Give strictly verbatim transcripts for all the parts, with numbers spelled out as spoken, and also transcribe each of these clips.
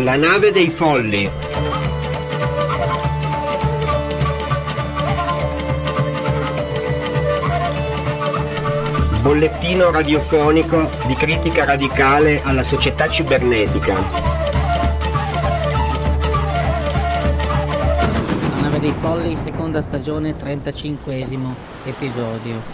La nave dei folli. Bollettino radiofonico di critica radicale alla società cibernetica. La nave dei folli, seconda stagione, trentacinquesimo episodio.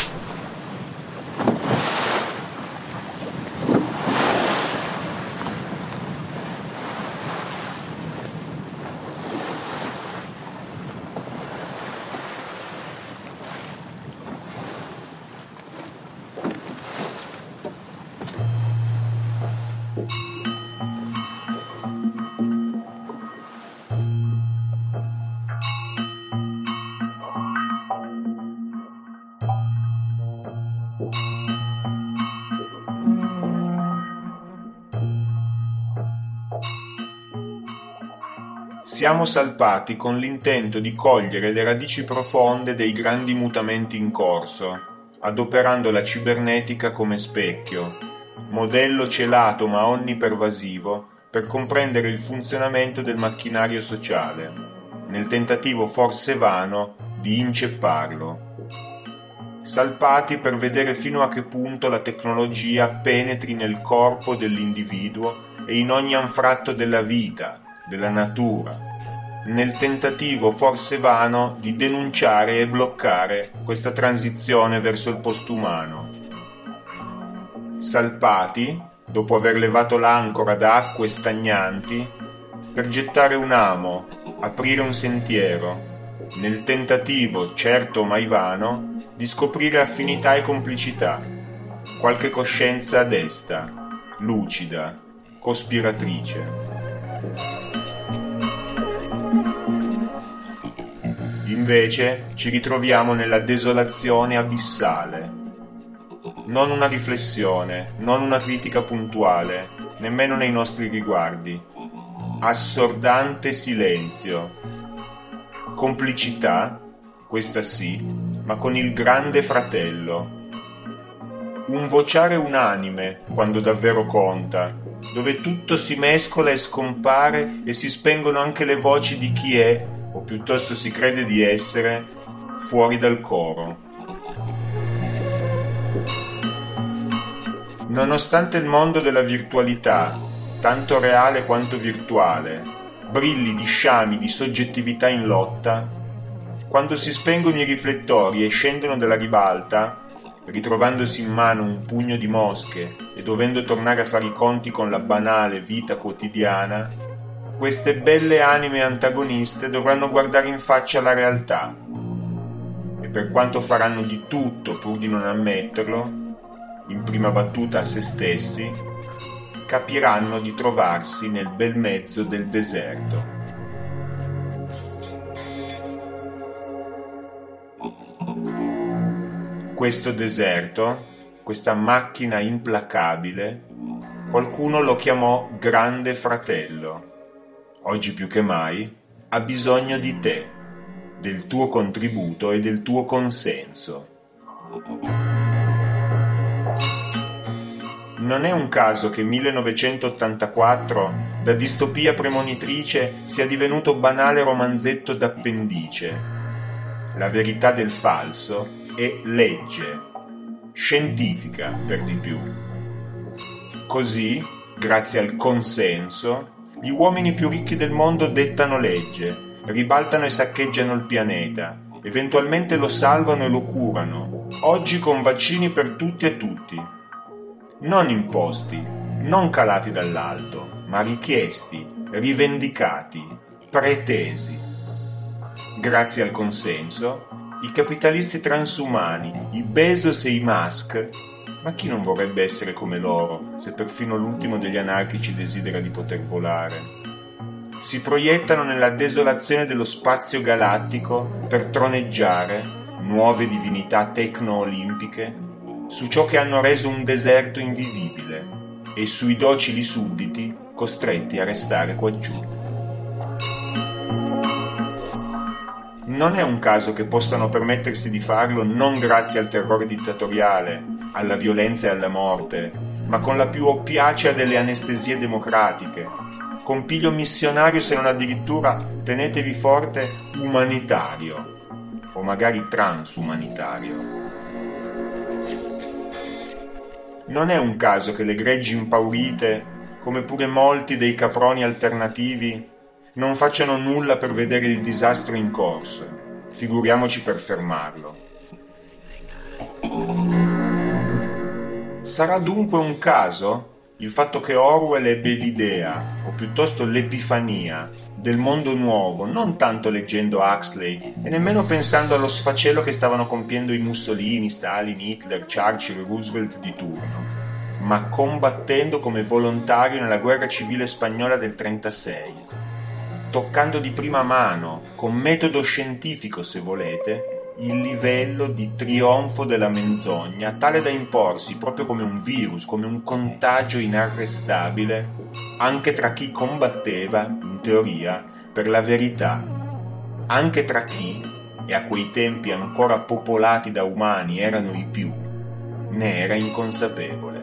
Siamo salpati con l'intento di cogliere le radici profonde dei grandi mutamenti in corso, adoperando la cibernetica come specchio, modello celato ma onnipervasivo per comprendere il funzionamento del macchinario sociale, nel tentativo forse vano di incepparlo. Salpati per vedere fino a che punto la tecnologia penetri nel corpo dell'individuo e in ogni anfratto della vita, della natura, nel tentativo forse vano di denunciare e bloccare questa transizione verso il postumano. Salpati, dopo aver levato l'ancora da acque stagnanti, per gettare un amo, aprire un sentiero, nel tentativo, certo mai vano, di scoprire affinità e complicità, qualche coscienza desta, lucida, cospiratrice. Invece ci ritroviamo nella desolazione abissale. Non una riflessione, non una critica puntuale, nemmeno nei nostri riguardi. Assordante silenzio. Complicità, questa sì, ma con il grande fratello. Un vociare unanime, quando davvero conta, dove tutto si mescola e scompare e si spengono anche le voci di chi è, o piuttosto si crede di essere, fuori dal coro. Nonostante il mondo della virtualità, tanto reale quanto virtuale, brilli di sciami di soggettività in lotta, quando si spengono i riflettori e scendono dalla ribalta, ritrovandosi in mano un pugno di mosche e dovendo tornare a fare i conti con la banale vita quotidiana, queste belle anime antagoniste dovranno guardare in faccia la realtà e per quanto faranno di tutto pur di non ammetterlo, in prima battuta a se stessi, capiranno di trovarsi nel bel mezzo del deserto. Questo deserto, questa macchina implacabile, qualcuno lo chiamò Grande Fratello. Oggi più che mai ha bisogno di te, del tuo contributo e del tuo consenso. Non è un caso che millenovecentottantaquattro, da distopia premonitrice, sia divenuto banale romanzetto d'appendice. La verità del falso è legge, scientifica per di più. Così, grazie al consenso, gli uomini più ricchi del mondo dettano legge, ribaltano e saccheggiano il pianeta, eventualmente lo salvano e lo curano, oggi con vaccini per tutti e tutti. Non imposti, non calati dall'alto, ma richiesti, rivendicati, pretesi. Grazie al consenso, i capitalisti transumani, i Bezos e i Musk, ma chi non vorrebbe essere come loro, se perfino l'ultimo degli anarchici desidera di poter volare? Si proiettano nella desolazione dello spazio galattico per troneggiare, nuove divinità tecno-olimpiche, su ciò che hanno reso un deserto invivibile e sui docili sudditi costretti a restare quaggiù. Non è un caso che possano permettersi di farlo non grazie al terrore dittatoriale, alla violenza e alla morte, ma con la più oppiacea delle anestesie democratiche, con piglio missionario se non addirittura, tenetevi forte, umanitario, o magari transumanitario. Non è un caso che le greggi impaurite, come pure molti dei caproni alternativi, non facciano nulla per vedere il disastro in corso, figuriamoci per fermarlo. Sarà dunque un caso il fatto che Orwell ebbe l'idea, o piuttosto l'epifania, del mondo nuovo, non tanto leggendo Huxley e nemmeno pensando allo sfacelo che stavano compiendo i Mussolini, Stalin, Hitler, Churchill, Roosevelt di turno, ma combattendo come volontario nella guerra civile spagnola del trentasei, toccando di prima mano, con metodo scientifico se volete, il livello di trionfo della menzogna, tale da imporsi proprio come un virus, come un contagio inarrestabile, anche tra chi combatteva, in teoria, per la verità, anche tra chi, e a quei tempi ancora popolati da umani erano i più, ne era inconsapevole.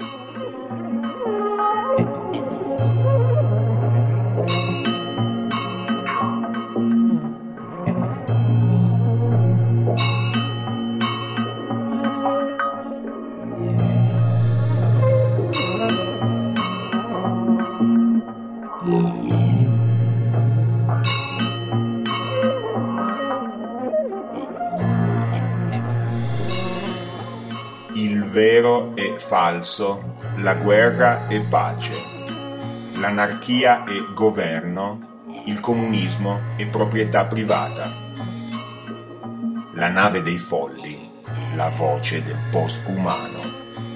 Vero e falso, la guerra e pace, l'anarchia e governo, il comunismo e proprietà privata, la nave dei folli, la voce del post-umano.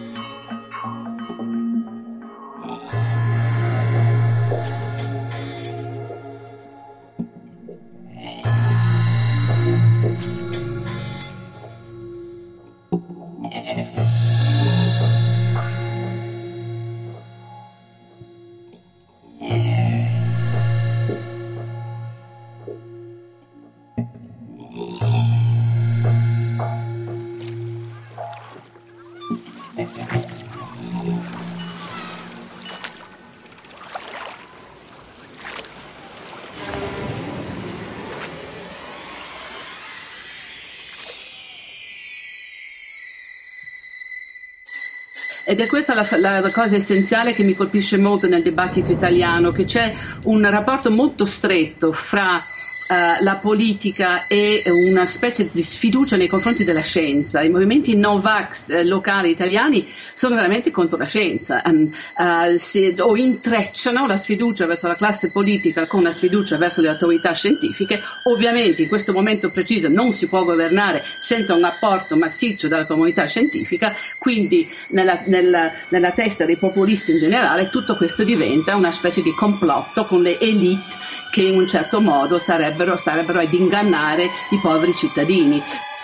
Ed è questa la, la, la cosa essenziale che mi colpisce molto nel dibattito italiano, che c'è un rapporto molto stretto fra Uh, la politica e una specie di sfiducia nei confronti della scienza. I movimenti no-vax eh, locali italiani sono veramente contro la scienza, um, uh, si, o intrecciano la sfiducia verso la classe politica con la sfiducia verso le autorità scientifiche. Ovviamente in questo momento preciso non si può governare senza un apporto massiccio dalla comunità scientifica, quindi nella, nella, nella testa dei populisti in generale tutto questo diventa una specie di complotto con le elite che in un certo modo sarebbero, starebbero ad ingannare i poveri cittadini.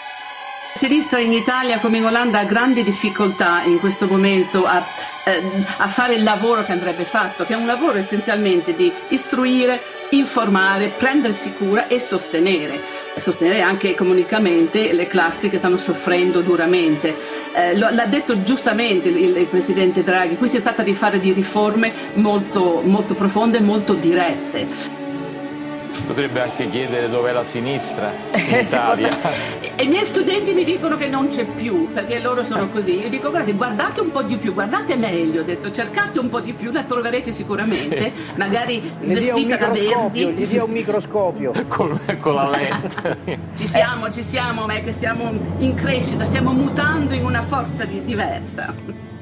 La sinistra in Italia come in Olanda ha grandi difficoltà in questo momento a, eh, a fare il lavoro che andrebbe fatto, che è un lavoro essenzialmente di istruire, informare, prendersi cura e sostenere, sostenere anche economicamente le classi che stanno soffrendo duramente. Eh, lo, l'ha detto giustamente il, il Presidente Draghi, qui si tratta di fare di riforme molto, molto profonde, molto dirette. Potrebbe anche chiedere dov'è la sinistra in eh, Italia. I miei studenti mi dicono che non c'è più, perché loro sono così. Io dico guardate, guardate un po' di più, guardate meglio, ho detto, cercate un po' di più, la troverete sicuramente, sì. Magari vestita da verdi. Gli dia un microscopio. con, con la lente. Ci siamo, ci siamo, ma è che siamo in crescita, stiamo mutando in una forza di, diversa.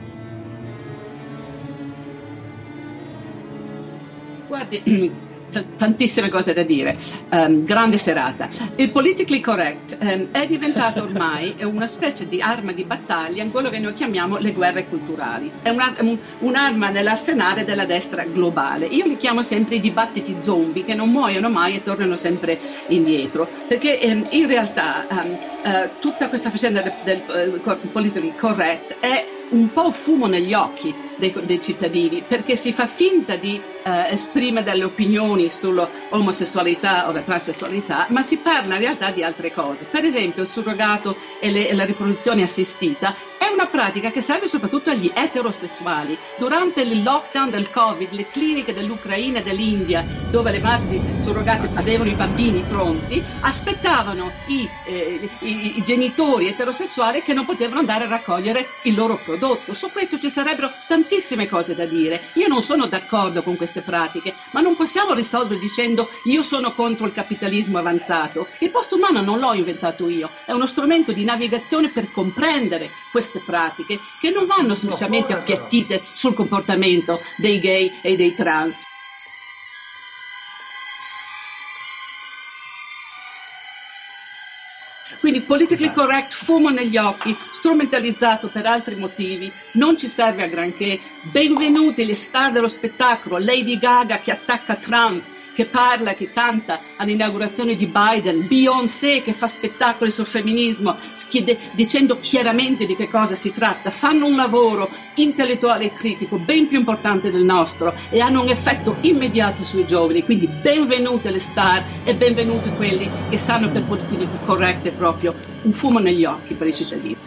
Guardi, tantissime cose da dire, um, grande serata. Il politically correct um, è diventato ormai una specie di arma di battaglia in quello che noi chiamiamo le guerre culturali. È una, un, un'arma nell'arsenale della destra globale. Io li chiamo sempre i dibattiti zombie, che non muoiono mai e tornano sempre indietro, perché um, in realtà um, uh, tutta questa faccenda del, del uh, politically correct è un po' fumo negli occhi dei, dei cittadini, perché si fa finta di eh, esprimere delle opinioni sull'omosessualità o la transessualità, ma si parla in realtà di altre cose. Per esempio il surrogato e, le, e la riproduzione assistita è una pratica che serve soprattutto agli eterosessuali. Durante il lockdown del Covid, le cliniche dell'Ucraina e dell'India, dove le madri surrogate avevano i bambini pronti, aspettavano i, eh, i, i genitori eterosessuali che non potevano andare a raccogliere il loro prodotto. Su questo ci sarebbero tantissime cose da dire. Io non sono d'accordo con queste pratiche, ma non possiamo risolvere dicendo io sono contro il capitalismo avanzato. Il postumano non l'ho inventato io, è uno strumento di navigazione per comprendere queste pratiche che non vanno semplicemente appiattite sul comportamento dei gay e dei trans. Quindi politically correct, fumo negli occhi, strumentalizzato per altri motivi, non ci serve a granché. Benvenuti le star dello spettacolo, Lady Gaga che attacca Trump, che parla, che canta all'inaugurazione di Biden, Beyoncé che fa spettacoli sul femminismo, schiede, dicendo chiaramente di che cosa si tratta, fanno un lavoro intellettuale e critico ben più importante del nostro e hanno un effetto immediato sui giovani, quindi benvenute le star e benvenuti quelli che stanno per politiche corrette proprio un fumo negli occhi per i cittadini.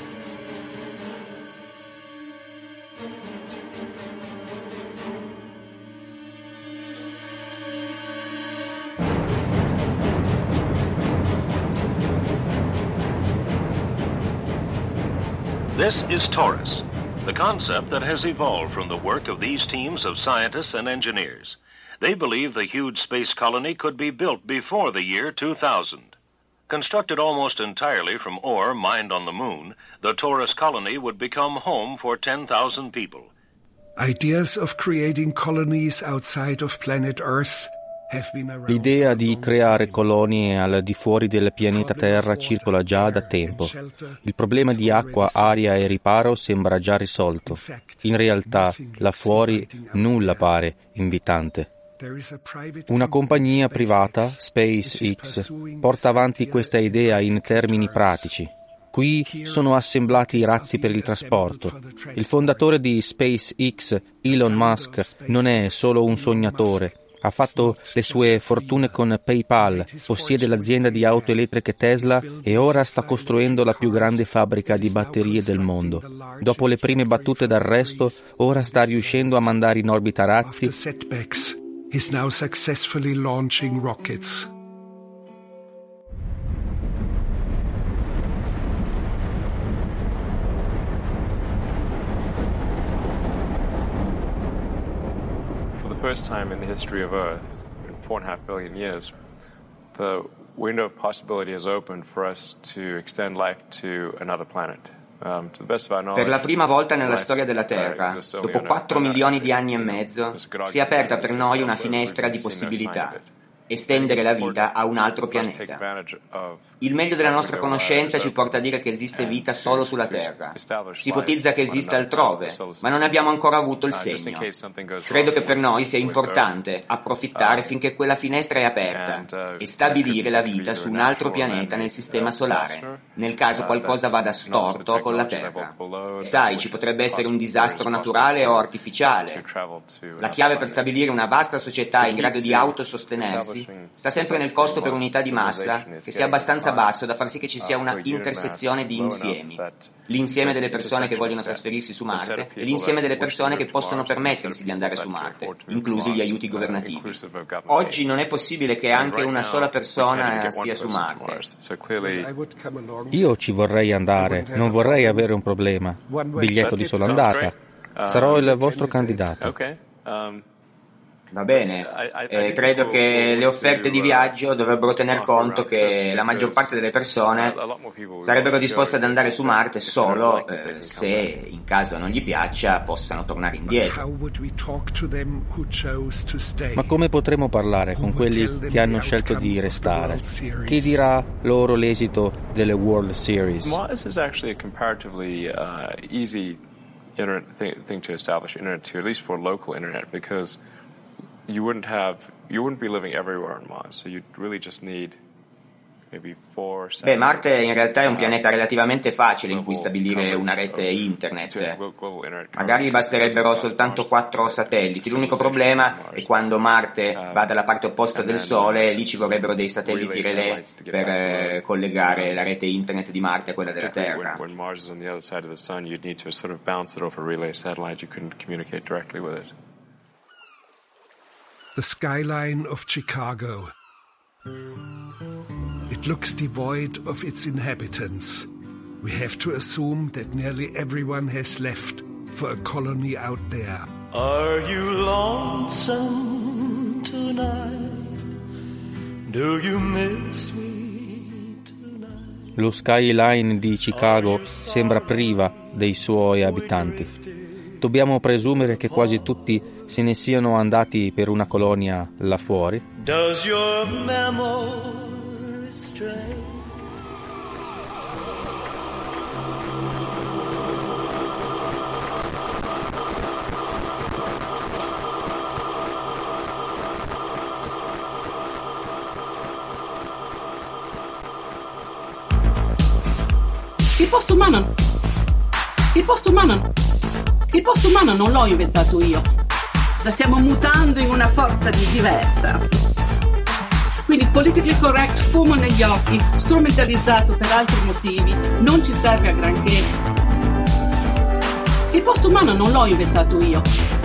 This is Taurus, the concept that has evolved from the work of these teams of scientists and engineers. They believe the huge space colony could be built before the year two thousand. Constructed almost entirely from ore mined on the moon, the Taurus colony would become home for ten thousand people. Ideas of creating colonies outside of planet Earth. L'idea di creare colonie al di fuori del pianeta Terra circola già da tempo. Il problema di acqua, aria e riparo sembra già risolto. In realtà, là fuori nulla pare invitante. Una compagnia privata, SpaceX, porta avanti questa idea in termini pratici. Qui sono assemblati i razzi per il trasporto. Il fondatore di SpaceX, Elon Musk, non è solo un sognatore. Ha fatto le sue fortune con PayPal, possiede l'azienda di auto elettriche Tesla e ora sta costruendo la più grande fabbrica di batterie del mondo. Dopo le prime battute d'arresto, ora sta riuscendo a mandare in orbita razzi. He's now successfully launching rockets. First time in the history of Earth, in four and a half billion years, the window of possibility has opened for us to extend life to another planet. Um, to the best of our knowledge, per la prima volta nella storia della Terra, dopo quattro milioni di anni e mezzo, si è aperta per noi una finestra di possibilità. Estendere la vita a un altro pianeta. Il meglio della nostra conoscenza ci porta a dire che esiste vita solo sulla Terra. Si ipotizza che esista altrove, ma non abbiamo ancora avuto il segno. Credo che per noi sia importante approfittare finché quella finestra è aperta e stabilire la vita su un altro pianeta nel sistema solare, nel caso qualcosa vada storto con la Terra. Sai, ci potrebbe essere un disastro naturale o artificiale. La chiave per stabilire una vasta società in grado di autosostenersi sta sempre nel costo per unità di massa che sia abbastanza basso da far sì che ci sia una intersezione di insiemi. L'insieme delle persone che vogliono trasferirsi su Marte e l'insieme delle persone che possono permettersi di andare su Marte, inclusi gli aiuti governativi. Oggi non è possibile che anche una sola persona sia su Marte. Io ci vorrei andare, non vorrei avere un problema. Biglietto di sola andata. Sarò il vostro candidato. Va bene, eh, credo che le offerte di viaggio dovrebbero tener conto che la maggior parte delle persone sarebbero disposte ad andare su Marte solo eh, se, in caso non gli piaccia, possano tornare indietro. Ma come potremo parlare con quelli che hanno scelto di restare? Chi dirà loro l'esito delle World Series? Well, this is actually a comparatively uh, easy internet thing, thing to establish, internet to at least for local internet, because you wouldn't have you wouldn't be living everywhere on Mars, so you'd really just need Beh, Marte in realtà è un pianeta relativamente facile in cui stabilire una rete internet. Magari basterebbero soltanto quattro satelliti. L'unico problema è quando Marte va dalla parte opposta del Sole, lì ci vorrebbero dei satelliti relè per eh, collegare la rete internet di Marte a quella della Terra. The skyline of Chicago. It looks devoid of its inhabitants. We have to assume that nearly everyone has left for a colony out there. Are you lonesome tonight? Do you miss me tonight? Lo skyline di Chicago sembra priva dei suoi abitanti. Dobbiamo presumere che quasi tutti se ne siano andati per una colonia là fuori. Does your memory stray? Il posto umano il posto umano il posto umano non l'ho inventato io, la stiamo mutando in una forza di diversa. Quindi politically correct, fumo negli occhi, strumentalizzato per altri motivi, non ci serve a granché. Il posto umano non l'ho inventato io.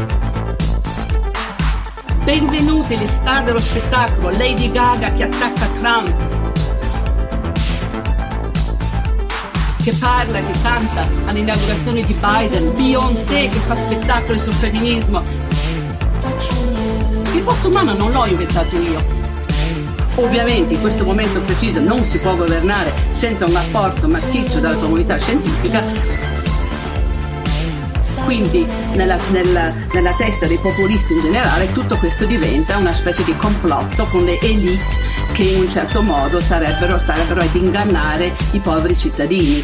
Benvenuti le star dello spettacolo, Lady Gaga che attacca Trump, che parla, che canta all'inaugurazione di Biden, Beyoncé che fa spettacoli sul femminismo. Il posto umano non l'ho inventato io. Ovviamente in questo momento preciso non si può governare senza un apporto massiccio dalla comunità scientifica, quindi nella, nella, nella testa dei populisti in generale tutto questo diventa una specie di complotto con le elite che in un certo modo sarebbero, starebbero ad ingannare i poveri cittadini.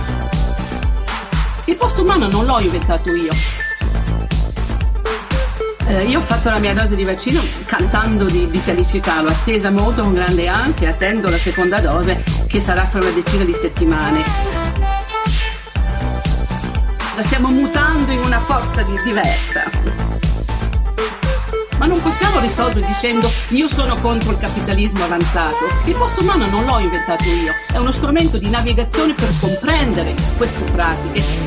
Il posto umano non l'ho inventato io. Eh, io ho fatto la mia dose di vaccino cantando di, di felicità, l'ho attesa molto con grande ansia, attendo la seconda dose che sarà fra una decina di settimane. La stiamo mutando in una forza di, diversa. Ma non possiamo risolvere dicendo io sono contro il capitalismo avanzato. Il posto umano non l'ho inventato io, è uno strumento di navigazione per comprendere queste pratiche.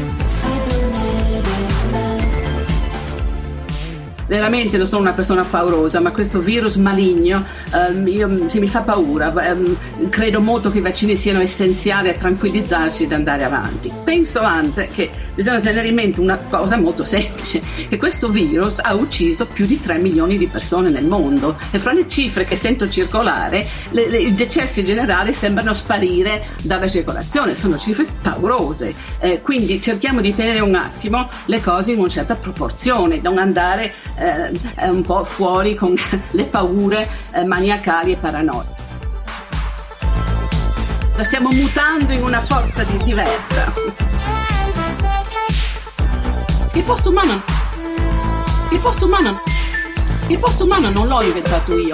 Veramente non sono una persona paurosa, ma questo virus maligno um, io, sì, mi fa paura. Um, credo molto che i vaccini siano essenziali a tranquillizzarci ed andare avanti. Penso anche che bisogna tenere in mente una cosa molto semplice, che questo virus ha ucciso più di tre milioni di persone nel mondo e fra le cifre che sento circolare le, le, i decessi generali sembrano sparire dalla circolazione, sono cifre paurose, eh, quindi cerchiamo di tenere un attimo le cose in una certa proporzione, non andare eh, un po' fuori con le paure eh, maniacali e paranoiche. La stiamo mutando in una forza di diversa. Il posto umano, il posto umano, il posto umano non l'ho inventato io.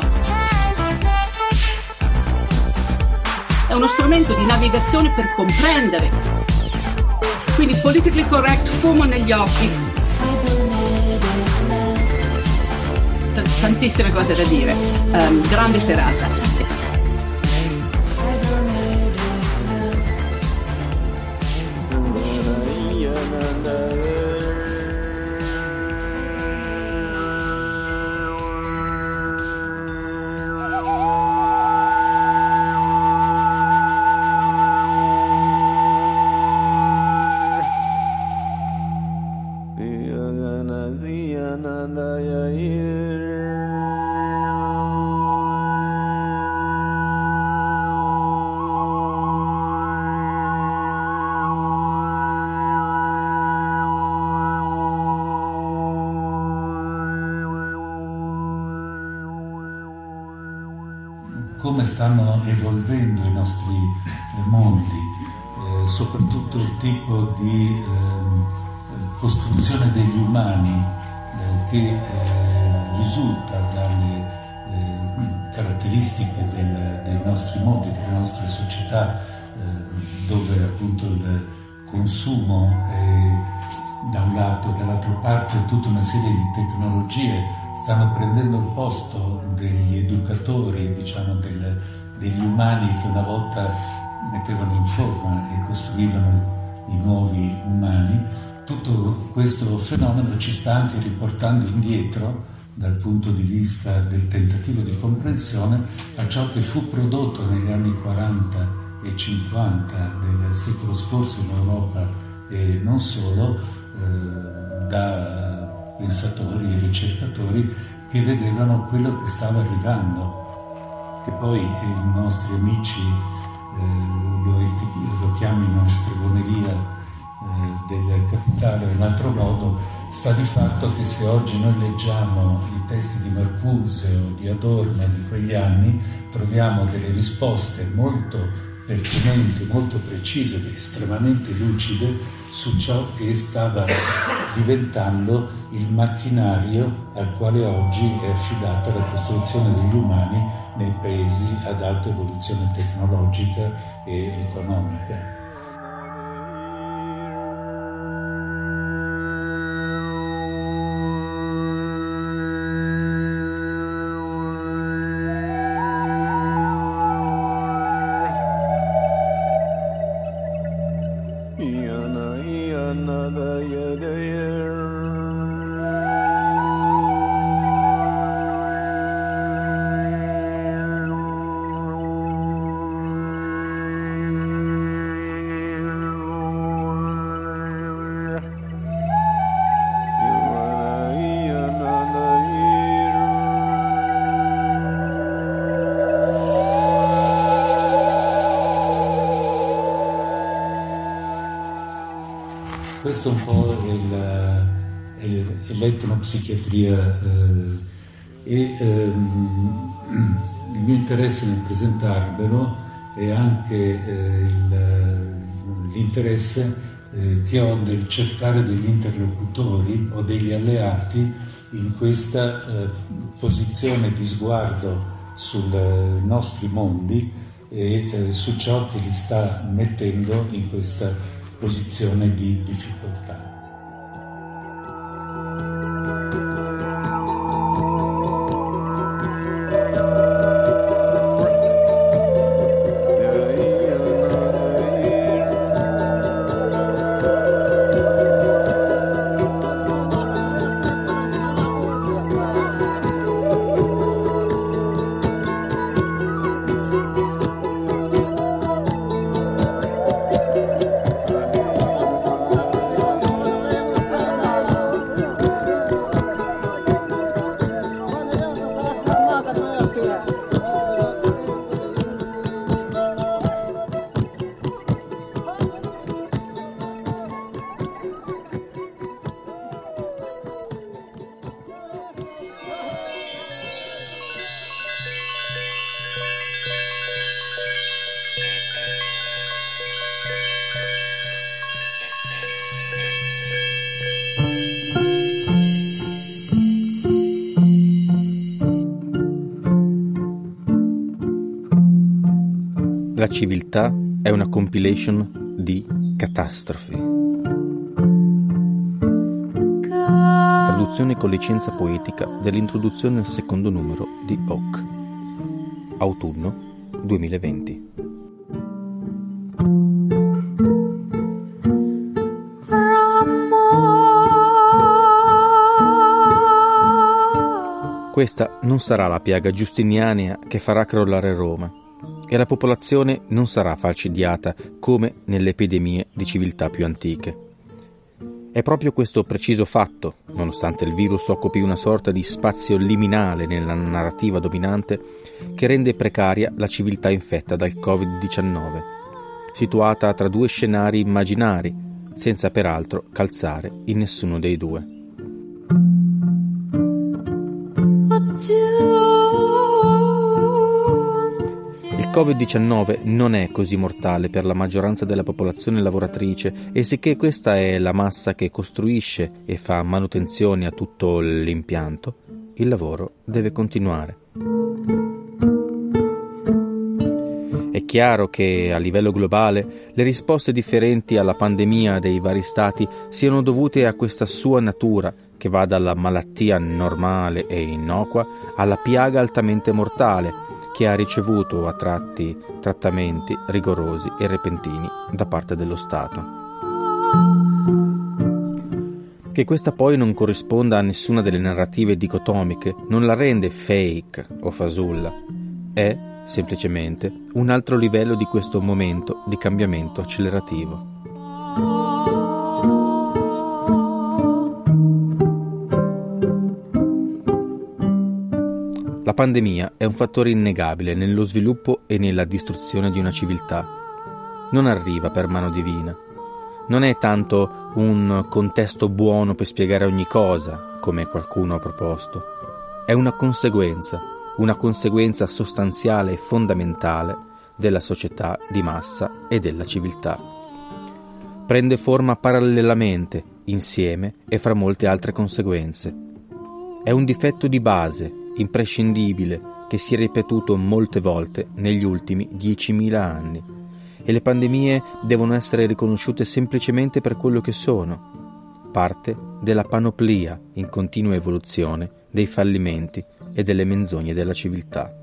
È uno strumento di navigazione per comprendere. Quindi politically correct, fumo negli occhi. C'è tantissime cose da dire. Um, grande serata. Come stanno evolvendo i nostri mondi, eh, soprattutto il tipo di eh, costruzione degli umani eh, che eh, risulta dalle eh, caratteristiche caratteristiche del, dei nostri mondi, delle nostre società, eh, dove appunto il consumo è da un lato e dall'altra parte tutta una serie di tecnologie stanno prendendo il posto degli educatori, diciamo, del, degli umani che una volta mettevano in forma e costruivano i nuovi umani. Tutto questo fenomeno ci sta anche riportando indietro dal punto di vista del tentativo di comprensione a ciò che fu prodotto negli anni quaranta e cinquanta del secolo scorso in Europa e non solo, eh, da pensatori e ricercatori che vedevano quello che stava arrivando, che poi i nostri amici eh, lo, lo chiamino stregoneria eh, del capitale o in altro modo. Sta di fatto che se oggi noi leggiamo i testi di Marcuse o di Adorno di quegli anni, troviamo delle risposte molto pertinenti, molto precise ed estremamente lucide su ciò che stava diventando il macchinario al quale oggi è affidata la costruzione degli umani nei paesi ad alta evoluzione tecnologica e economica. Questo è un po' il, il, l'etnopsichiatria eh, e ehm, il mio interesse nel presentarvelo è anche eh, il, l'interesse eh, che ho nel cercare degli interlocutori o degli alleati in questa eh, posizione di sguardo sui nostri mondi e eh, su ciò che li sta mettendo in questa posizione di difficoltà. La civiltà è una compilation di catastrofi. Traduzione con licenza poetica dell'introduzione al secondo numero di Oak. Autunno duemilaventi. Questa non sarà la piaga giustiniana che farà crollare Roma. E la popolazione non sarà falcidiata come nelle epidemie di civiltà più antiche. È proprio questo preciso fatto, nonostante il virus occupi una sorta di spazio liminale nella narrativa dominante, che rende precaria la civiltà infetta dal covid diciannove, situata tra due scenari immaginari, senza peraltro calzare in nessuno dei due. Il covid diciannove non è così mortale per la maggioranza della popolazione lavoratrice e sicché questa è la massa che costruisce e fa manutenzione a tutto l'impianto, il lavoro deve continuare. È chiaro che, a livello globale, le risposte differenti alla pandemia dei vari stati siano dovute a questa sua natura, che va dalla malattia normale e innocua alla piaga altamente mortale, che ha ricevuto a tratti trattamenti rigorosi e repentini da parte dello Stato. Che questa poi non corrisponda a nessuna delle narrative dicotomiche non la rende fake o fasulla, è semplicemente un altro livello di questo momento di cambiamento accelerativo. La pandemia è un fattore innegabile nello sviluppo e nella distruzione di una civiltà. Non arriva per mano divina. Non è tanto un contesto buono per spiegare ogni cosa, come qualcuno ha proposto. È una conseguenza, una conseguenza sostanziale e fondamentale della società di massa e della civiltà. Prende forma parallelamente, insieme e fra molte altre conseguenze. È un difetto di base, imprescindibile, che si è ripetuto molte volte negli ultimi diecimila anni, e le pandemie devono essere riconosciute semplicemente per quello che sono, parte della panoplia in continua evoluzione dei fallimenti e delle menzogne della civiltà.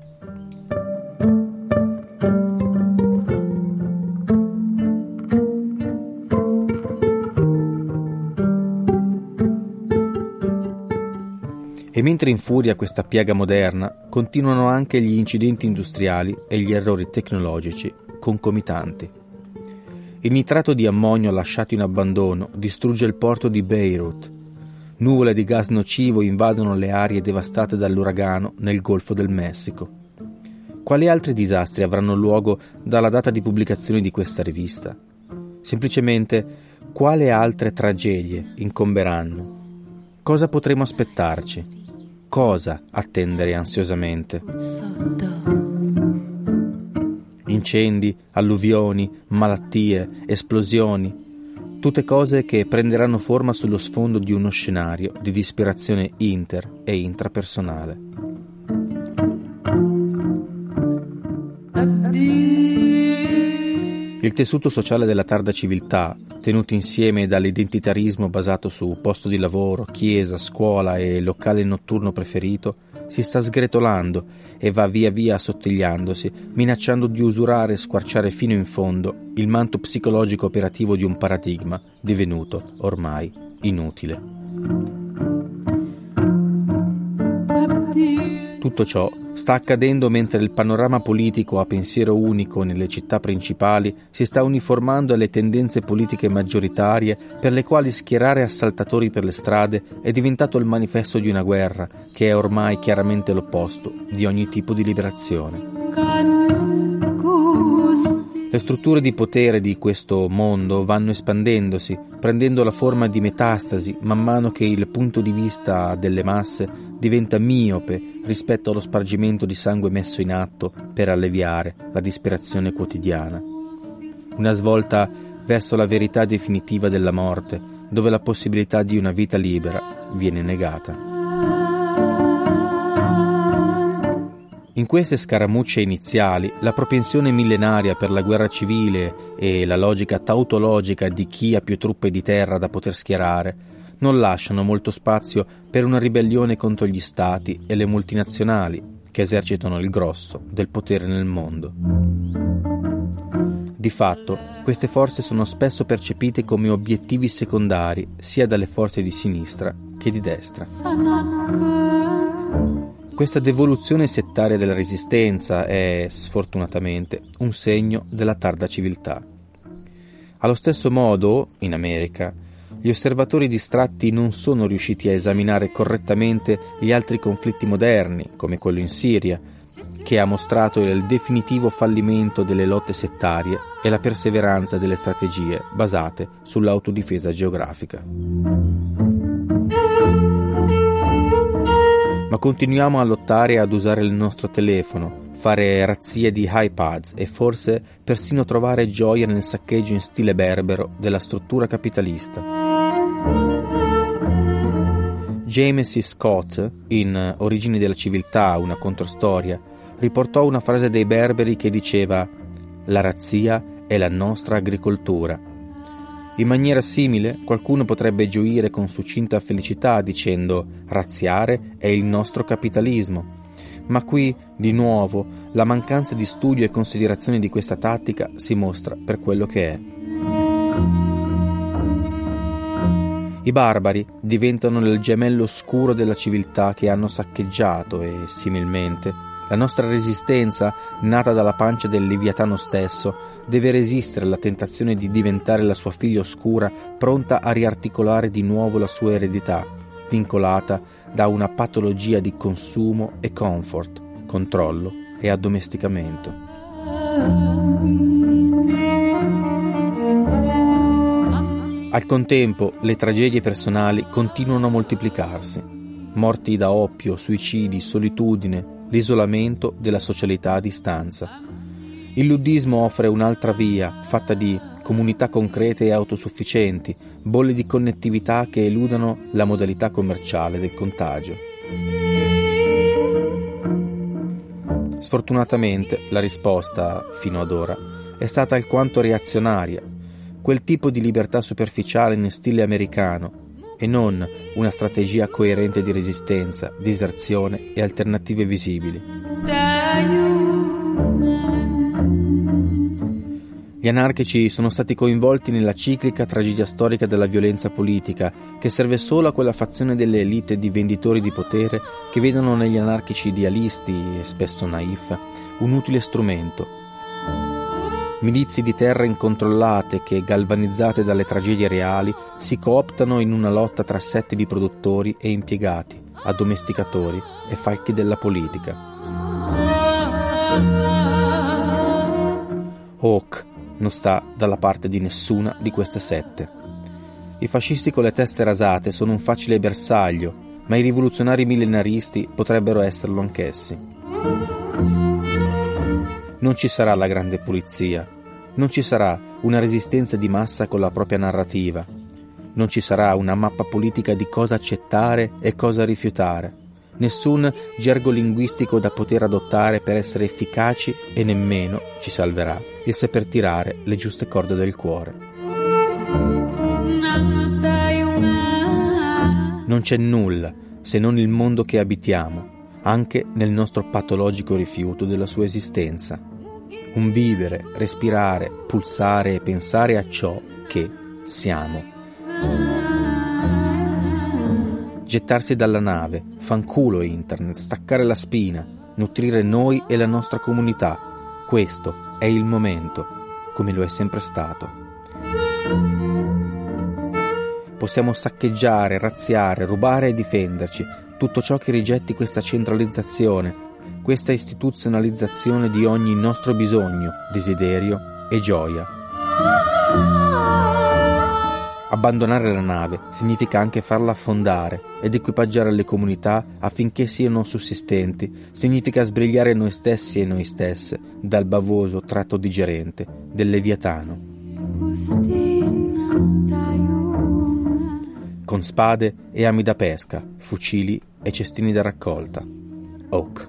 E mentre infuria questa piaga moderna, continuano anche gli incidenti industriali e gli errori tecnologici concomitanti. Il nitrato di ammonio lasciato in abbandono distrugge il porto di Beirut. Nuvole di gas nocivo invadono le aree devastate dall'uragano nel Golfo del Messico. Quali altri disastri avranno luogo dalla data di pubblicazione di questa rivista? Semplicemente, quale altre tragedie incomberanno? Cosa potremo aspettarci? Cosa attendere ansiosamente? Incendi, alluvioni, malattie, esplosioni, tutte cose che prenderanno forma sullo sfondo di uno scenario di disperazione inter- e intrapersonale. Il tessuto sociale della tarda civiltà, tenuto insieme dall'identitarismo basato su posto di lavoro, chiesa, scuola e locale notturno preferito, si sta sgretolando e va via via assottigliandosi, minacciando di usurare e squarciare fino in fondo il manto psicologico operativo di un paradigma divenuto ormai inutile. Tutto ciò sta accadendo mentre il panorama politico a pensiero unico nelle città principali si sta uniformando alle tendenze politiche maggioritarie, per le quali schierare assaltatori per le strade è diventato il manifesto di una guerra che è ormai chiaramente l'opposto di ogni tipo di liberazione. Le strutture di potere di questo mondo vanno espandendosi, prendendo la forma di metastasi man mano che il punto di vista delle masse diventa miope rispetto allo spargimento di sangue messo in atto per alleviare la disperazione quotidiana. Una svolta verso la verità definitiva della morte, dove la possibilità di una vita libera viene negata. In queste scaramucce iniziali, la propensione millenaria per la guerra civile e la logica tautologica di chi ha più truppe di terra da poter schierare non lasciano molto spazio per una ribellione contro gli stati e le multinazionali che esercitano il grosso del potere nel mondo. Di fatto, queste forze sono spesso percepite come obiettivi secondari sia dalle forze di sinistra che di destra. Questa devoluzione settaria della resistenza è, sfortunatamente, un segno della tarda civiltà. Allo stesso modo, in America, gli osservatori distratti non sono riusciti a esaminare correttamente gli altri conflitti moderni, come quello in Siria, che ha mostrato il definitivo fallimento delle lotte settarie e la perseveranza delle strategie basate sull'autodifesa geografica. Ma continuiamo a lottare e ad usare il nostro telefono, fare razzie di iPads e forse persino trovare gioia nel saccheggio in stile berbero della struttura capitalista. James C. Scott, in Origini della civiltà, una controstoria, riportò una frase dei berberi che diceva: la razzia è la nostra agricoltura. In maniera simile, qualcuno potrebbe gioire con succinta felicità dicendo razziare è il nostro capitalismo. Ma qui, di nuovo, la mancanza di studio e considerazione di questa tattica si mostra per quello che è. I barbari diventano il gemello oscuro della civiltà che hanno saccheggiato e, similmente, la nostra resistenza, nata dalla pancia del Leviatano stesso, deve resistere alla tentazione di diventare la sua figlia oscura, pronta a riarticolare di nuovo la sua eredità, vincolata da una patologia di consumo e comfort, controllo e addomesticamento. Al contempo, le tragedie personali continuano a moltiplicarsi. Morti da oppio, suicidi, solitudine, l'isolamento della socialità a distanza. Il luddismo offre un'altra via, fatta di comunità concrete e autosufficienti, bolle di connettività che eludano la modalità commerciale del contagio. Sfortunatamente, la risposta, fino ad ora, è stata alquanto reazionaria, quel tipo di libertà superficiale in stile americano, e non una strategia coerente di resistenza, diserzione e alternative visibili. Gli anarchici sono stati coinvolti nella ciclica tragedia storica della violenza politica, che serve solo a quella fazione delle elite di venditori di potere che vedono negli anarchici idealisti, e spesso naif, un utile strumento. Milizie di terra incontrollate che, galvanizzate dalle tragedie reali, si cooptano in una lotta tra sette di produttori e impiegati, addomesticatori e falchi della politica. Hawke non sta dalla parte di nessuna di queste sette. I fascisti con le teste rasate sono un facile bersaglio, ma i rivoluzionari millenaristi potrebbero esserlo anch'essi. Non ci sarà la grande pulizia, non ci sarà una resistenza di massa con la propria narrativa, non ci sarà una mappa politica di cosa accettare e cosa rifiutare, nessun gergo linguistico da poter adottare per essere efficaci e nemmeno ci salverà il saper tirare le giuste corde del cuore. Non c'è nulla se non il mondo che abitiamo, anche nel nostro patologico rifiuto della sua esistenza. Un vivere, respirare, pulsare e pensare a ciò che siamo. Gettarsi dalla nave, fanculo internet, staccare la spina, nutrire noi e la nostra comunità. Questo è il momento, come lo è sempre stato. Possiamo saccheggiare, razziare, rubare e difenderci, tutto ciò che rigetti questa centralizzazione, questa istituzionalizzazione di ogni nostro bisogno, desiderio e gioia. Abbandonare la nave significa anche farla affondare ed equipaggiare le comunità affinché siano sussistenti, significa sbrigliare noi stessi e noi stesse dal bavoso tratto digerente del Leviatano. Con spade e ami da pesca, fucili e cestini da raccolta. Hawke.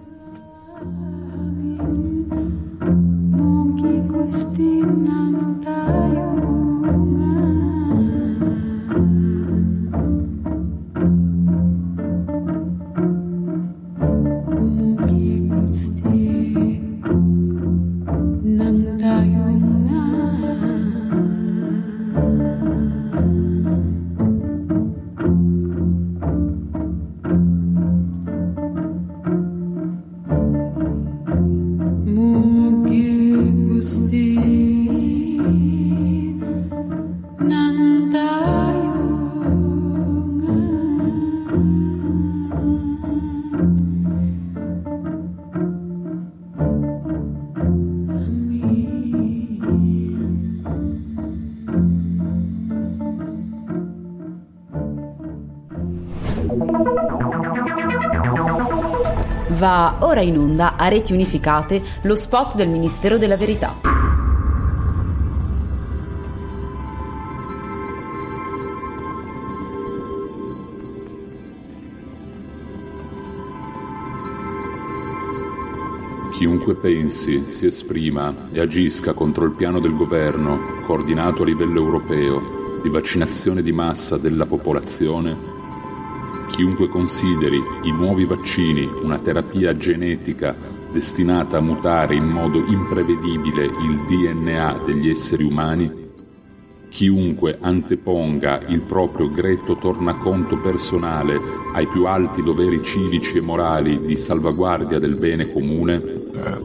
Va ora in onda a Reti Unificate lo spot del Ministero della Verità. Chiunque pensi, si esprima e agisca contro il piano del governo, coordinato a livello europeo, di vaccinazione di massa della popolazione, chiunque consideri i nuovi vaccini una terapia genetica destinata a mutare in modo imprevedibile il D N A degli esseri umani, chiunque anteponga il proprio gretto tornaconto personale ai più alti doveri civici e morali di salvaguardia del bene comune,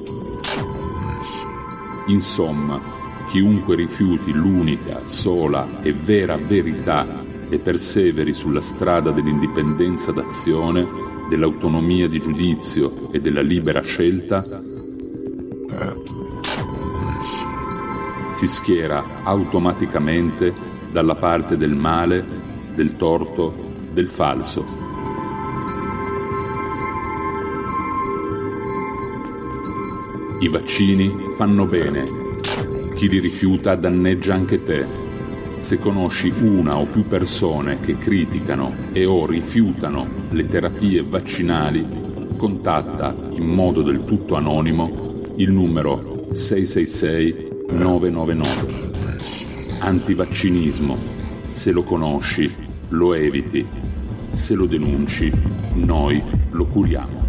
insomma, chiunque rifiuti l'unica, sola e vera verità e perseveri sulla strada dell'indipendenza d'azione, dell'autonomia di giudizio e della libera scelta, si schiera automaticamente dalla parte del male, del torto, del falso. I vaccini fanno bene. Chi li rifiuta danneggia anche te. Se conosci una o più persone che criticano e o rifiutano le terapie vaccinali, contatta in modo del tutto anonimo il numero sei sei sei nove nove nove. Antivaccinismo. Se lo conosci, lo eviti. Se lo denunci, noi lo curiamo.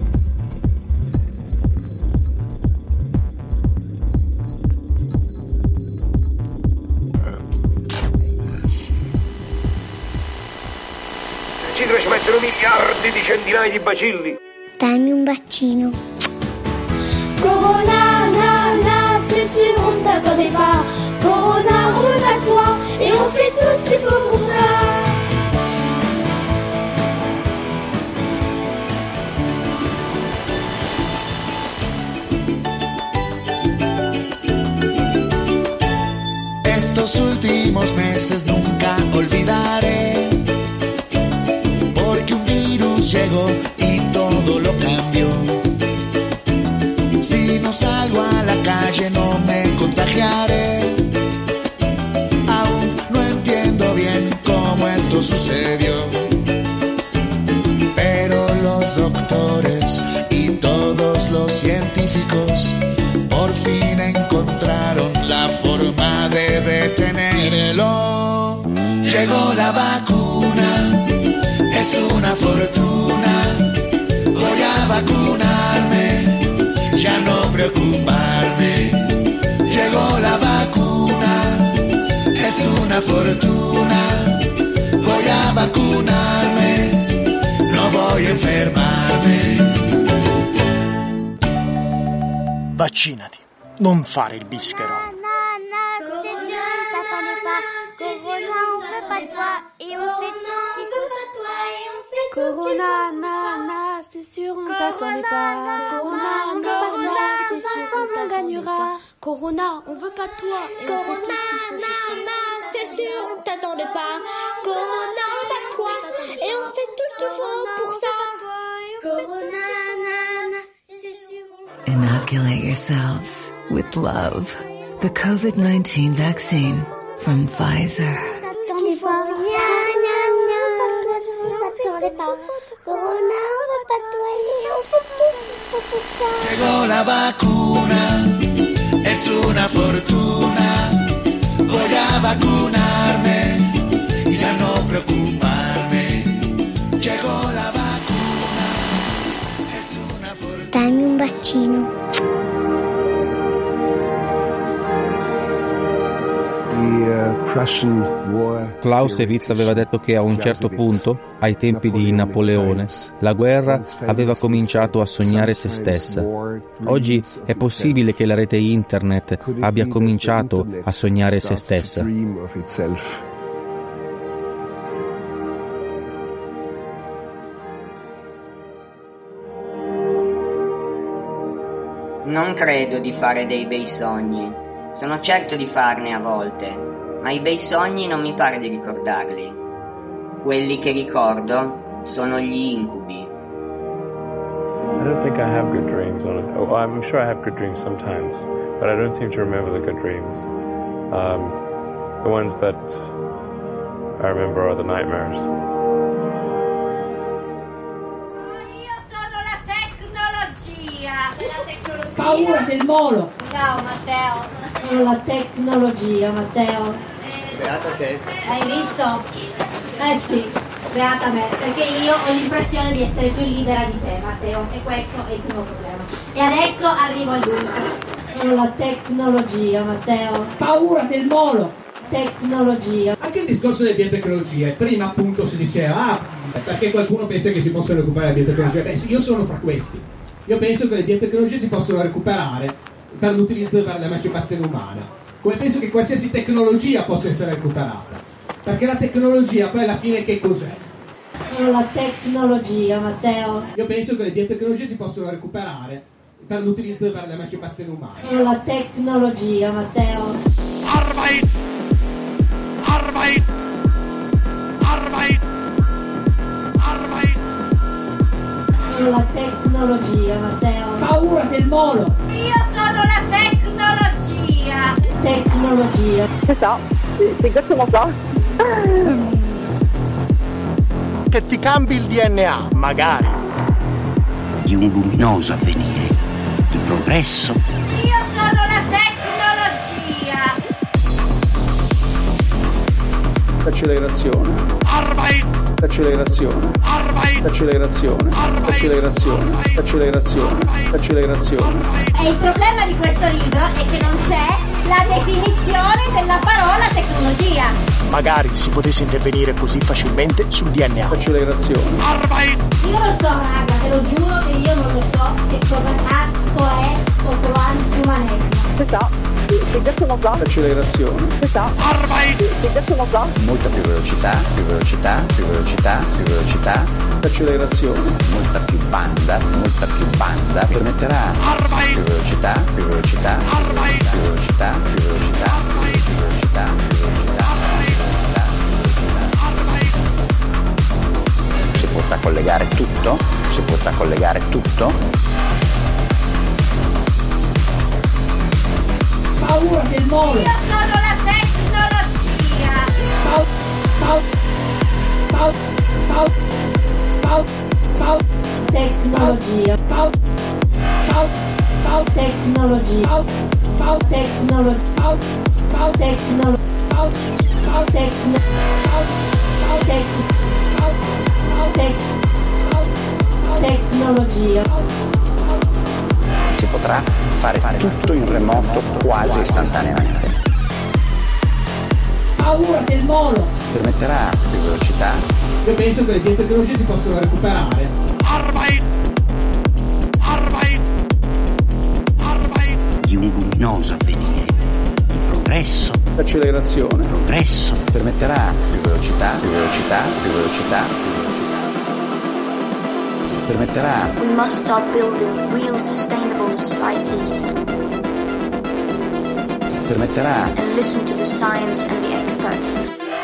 Ci trasmettono miliardi di centinaia di bacilli. Dammi un bacino. Corona, na, na, c'est sûr, on t'attendait pas. Corona, on veut pas toi, et on fait tout ce qu'il faut pour ça. Estos últimos meses nunca olvidaré, porque un virus llegó y todo lo cambió. Si no salgo a la calle no me contagiaré. Aún no entiendo bien cómo esto sucedió, pero los doctores y todos los científicos por fin encontraron la forma de detenerlo. Llegó la vacuna, es una fortuna. Voy a vacunarme, ya no preocuparme. Llegó la vacuna, es una fortuna. Voy a vacunarme, no voy a enfermarme. Vaccinati, non fare il bischero. Corona, na, na, c'est sûr, on t'attendait pas. Corona, on veut pas toi, c'est sûr, on gagnera. Corona, on veut pas toi. Corona, na, na, c'est sûr, on t'attendait pas. Corona, on veut pas toi, et on fait tout ce qu'il faut pour ça. Corona, na, na, c'est sûr. Inoculate yourselves with love. The covid nineteen vaccine from Pfizer. Llegó la vacuna, es una fortuna. Voy a vacunarme y ya no preocuparme. Llegó la vacuna, es una fortuna. Dammi un bacino. Clausewitz aveva detto che a un certo punto, ai tempi di Napoleone, la guerra aveva cominciato a sognare se stessa. Oggi è possibile che la rete internet abbia cominciato a sognare se stessa. Non credo di fare dei bei sogni. Sono certo di farne a volte, ma i bei sogni non mi pare di ricordarli. Quelli che ricordo sono gli incubi. I don't think I have good dreams, honestly. Oh, I'm sure I have good dreams sometimes, but I don't seem to remember the good dreams. Um, the ones that I remember are the nightmares. Io sono la tecnologia. Paura del molo. Ciao Matteo. Sono la tecnologia, Matteo. Beata te. Hai visto? Eh sì, beata me, perché io ho l'impressione di essere più libera di te, Matteo, e questo è il primo problema. E adesso arrivo al dunque. Sono la tecnologia, Matteo. Paura del molo. Tecnologia. Anche il discorso delle biotecnologie, prima appunto si diceva ah, perché qualcuno pensa che si possono recuperare le biotecnologie. Beh, io sono fra questi. Io penso che le biotecnologie si possono recuperare per l'utilizzo per l'emancipazione umana, come penso che qualsiasi tecnologia possa essere recuperata, perché la tecnologia poi alla fine che cos'è? Sono la tecnologia, Matteo. Io penso che le biotecnologie si possono recuperare per l'utilizzo per l'emancipazione umana. Sono la tecnologia, Matteo. Arbeit! Arbeit! Arbeit! Arbeit! Sono la tecnologia, Matteo. Paura del molo. Io sono la tecnologia. Tecnologia. C'est ça, c'est exactement ça. Che ti cambi il D N A, magari. Di un luminoso avvenire, di progresso. Io sono la tecnologia. Accelerazione. Arbeit. Accelerazione. Arbeit. Accelerazione. Accelerazione. Accelerazione. Accelerazione. E il problema di questo libro è che non c'è la definizione della parola tecnologia. Magari si potesse intervenire così facilmente sul D N A. Accelerazione. Arbeit. Io lo so, raga, te lo giuro che io non lo so che cosa cazzo è sto transumanesimo. C'est ça, c'est exactement ça. Accelerazione. C'est ça. Arbeit. C'est exactement ça. Molta più velocità, più velocità, più velocità, più velocità. Accelerazione. Molta più banda, molta più banda. Permetterà Arbeit. più velocità, più velocità, Arbeit. più velocità, più velocità, più velocità, più velocità. Si potrà collegare tutto, si potrà collegare tutto. Paura del molo. Io sono la tecnologia. Pau, pau, pau, pau, pau, pau, tecnologia. Pau, pau, pau, tecnologia. Pau, pau, tecnologia. Pau, pau, tecnologia. Pau, pau, tecnologia. Pau, pau, tecnologia. Pau, pau, tecnologia. Tecnologia. Si potrà fare, fare tutto in remoto quasi istantaneamente. Paura del molo. Permetterà più velocità. Io penso che le biotecnologie si possono recuperare. Arbeit. Arbeit. Arbeit. Di un luminoso avvenire, di progresso. Accelerazione. Progresso. Permetterà più velocità, più velocità, più velocità, più velocità. Permetterà. We must start building real sustainable societies. Permetterà. And listen to the science and the experts.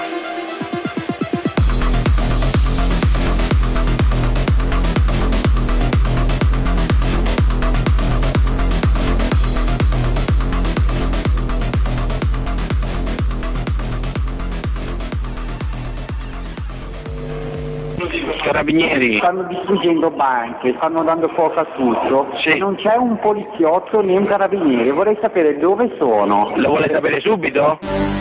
Carabinieri stanno distruggendo banche, stanno dando fuoco a tutto, sì. Non c'è un poliziotto né un carabiniere, vorrei sapere dove sono. Lo vuole sapere subito?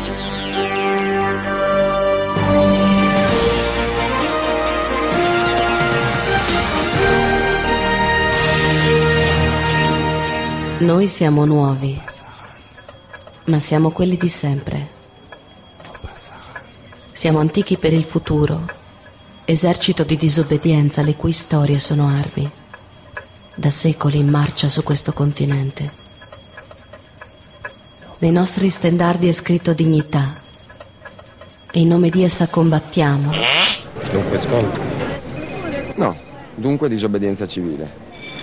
Noi siamo nuovi, ma siamo quelli di sempre. Siamo antichi per il futuro. Esercito di disobbedienza le cui storie sono armi, da secoli in marcia su questo continente. Nei nostri stendardi è scritto dignità, e in nome di essa combattiamo. Dunque scontro? No, dunque disobbedienza civile.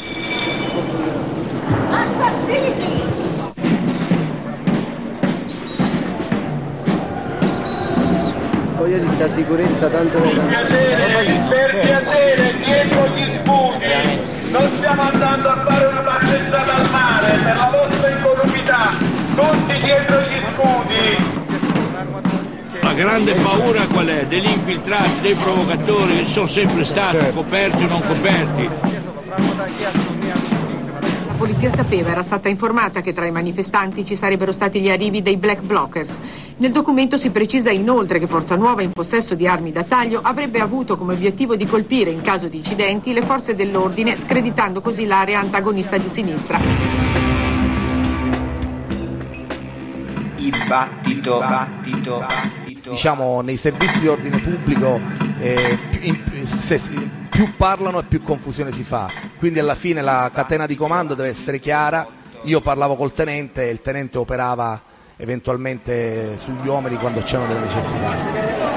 Io di sta sicurezza tanto Per piacere, per piacere, dietro gli scusi, non stiamo andando a fare una passeggiata al mare, per la vostra incolumità, tutti dietro gli scudi. La grande paura qual è? Degli infiltrati, dei provocatori che sono sempre stati coperti o non coperti. polizia sapeva, era stata informata che tra i manifestanti ci sarebbero stati gli arrivi dei Black Blockers. Nel documento si precisa inoltre che Forza Nuova, in possesso di armi da taglio, avrebbe avuto come obiettivo di colpire in caso di incidenti le forze dell'ordine, screditando così l'area antagonista di sinistra. Il battito, battito, battito. Diciamo, nei servizi di ordine pubblico eh, più, in, se, più parlano e più confusione si fa, quindi alla fine la catena di comando deve essere chiara. Io parlavo col tenente e il tenente operava eventualmente sugli uomini quando c'erano delle necessità.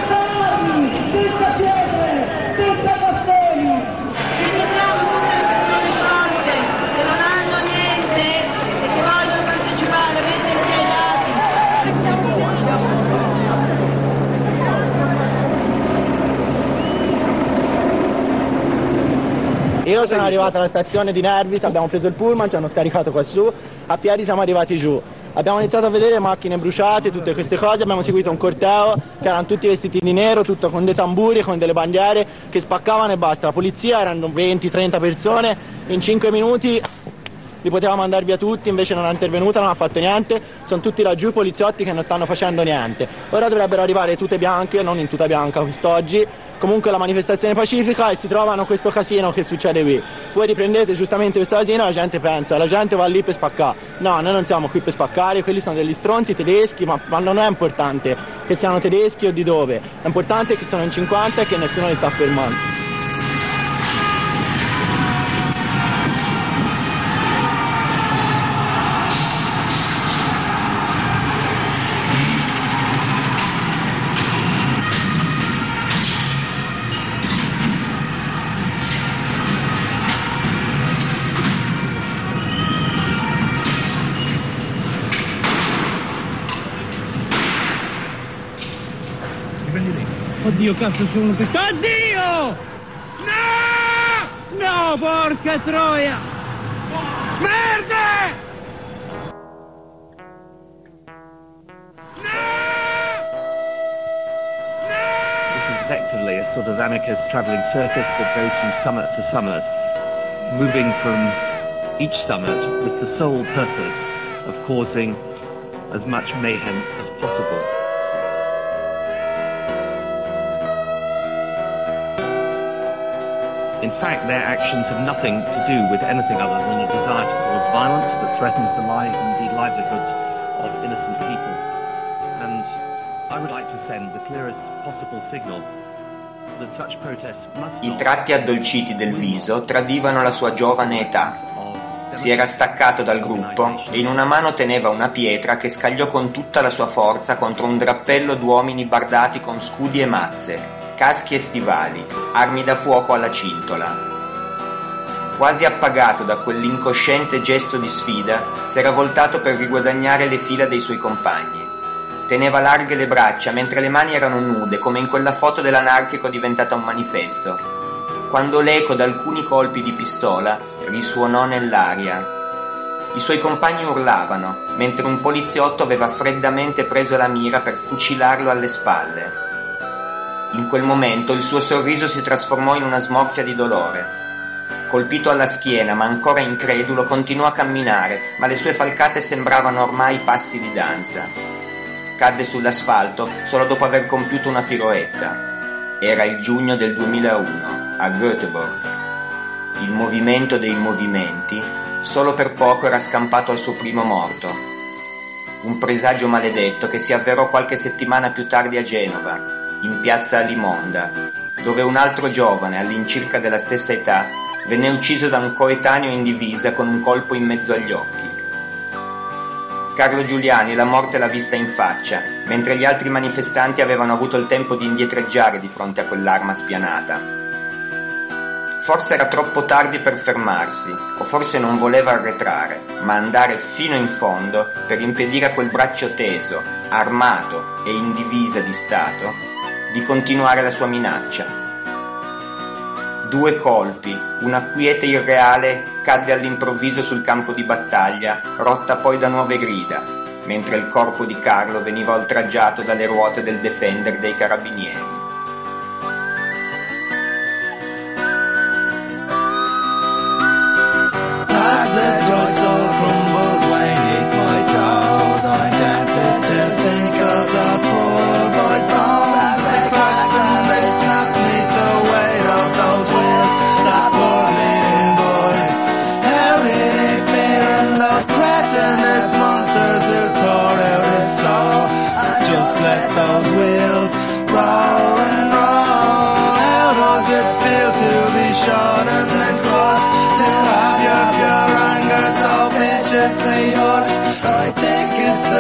Io sono arrivato alla stazione di Nervis, abbiamo preso il pullman, ci hanno scaricato qua su, a piedi siamo arrivati giù. Abbiamo iniziato a vedere macchine bruciate, tutte queste cose, abbiamo seguito un corteo che erano tutti vestiti di nero, tutto con dei tamburi, con delle bandiere che spaccavano e basta. La polizia erano venti trenta persone, in cinque minuti li potevamo mandare via tutti, invece non è intervenuta, non ha fatto niente, sono tutti laggiù i poliziotti che non stanno facendo niente. Ora dovrebbero arrivare tute bianche, non in tuta bianca quest'oggi, comunque la manifestazione pacifica, e si trovano questo casino che succede qui. Voi riprendete giustamente questo casino, la gente pensa, la gente va lì per spaccare. No, noi non siamo qui per spaccare, quelli sono degli stronzi tedeschi, ma, ma non è importante che siano tedeschi o di dove, è importante che sono in cinquanta e che nessuno li sta fermando. Oddio, cazzo, sono un pezzo. Oddio! No! No, porca troia! Merda! Effectively a sort of anarchist travelling circus that goes from summit to summit, moving from each summit with the sole purpose of causing as much mayhem as possible. In fact, their actions have nothing to do with anything other than a desire to cause violence that threatens the lives and the livelihoods of innocent people. And I would like to send the clearest possible signal that such protests must not... I tratti addolciti del viso tradivano la sua giovane età. Si era staccato dal gruppo e in una mano teneva una pietra che scagliò con tutta la sua forza contro un drappello d'uomini bardati con scudi e mazze, caschi e stivali, armi da fuoco alla cintola. Quasi appagato da quell'incosciente gesto di sfida, s'era voltato per riguadagnare le fila dei suoi compagni. Teneva larghe le braccia mentre le mani erano nude, come in quella foto dell'anarchico diventata un manifesto, quando l'eco da alcuni colpi di pistola risuonò nell'aria. I suoi compagni urlavano, mentre un poliziotto aveva freddamente preso la mira per fucilarlo alle spalle. In quel momento il suo sorriso si trasformò in una smorfia di dolore. Colpito alla schiena, ma ancora incredulo, continuò a camminare, ma le sue falcate sembravano ormai passi di danza. Cadde sull'asfalto solo dopo aver compiuto una piroetta. Era il giugno del duemilauno, a Göteborg. Il movimento dei movimenti solo per poco era scampato al suo primo morto. Un presagio maledetto che si avverò qualche settimana più tardi a Genova, in piazza Alimonda, dove un altro giovane, all'incirca della stessa età, venne ucciso da un coetaneo in divisa con un colpo in mezzo agli occhi. Carlo Giuliani la morte l'ha vista in faccia, mentre gli altri manifestanti avevano avuto il tempo di indietreggiare di fronte a quell'arma spianata. Forse era troppo tardi per fermarsi, o forse non voleva arretrare, ma andare fino in fondo per impedire a quel braccio teso, armato e in divisa di Stato, di continuare la sua minaccia. Due colpi, una quiete irreale cadde all'improvviso sul campo di battaglia, rotta poi da nuove grida, mentre il corpo di Carlo veniva oltraggiato dalle ruote del Defender dei carabinieri. As the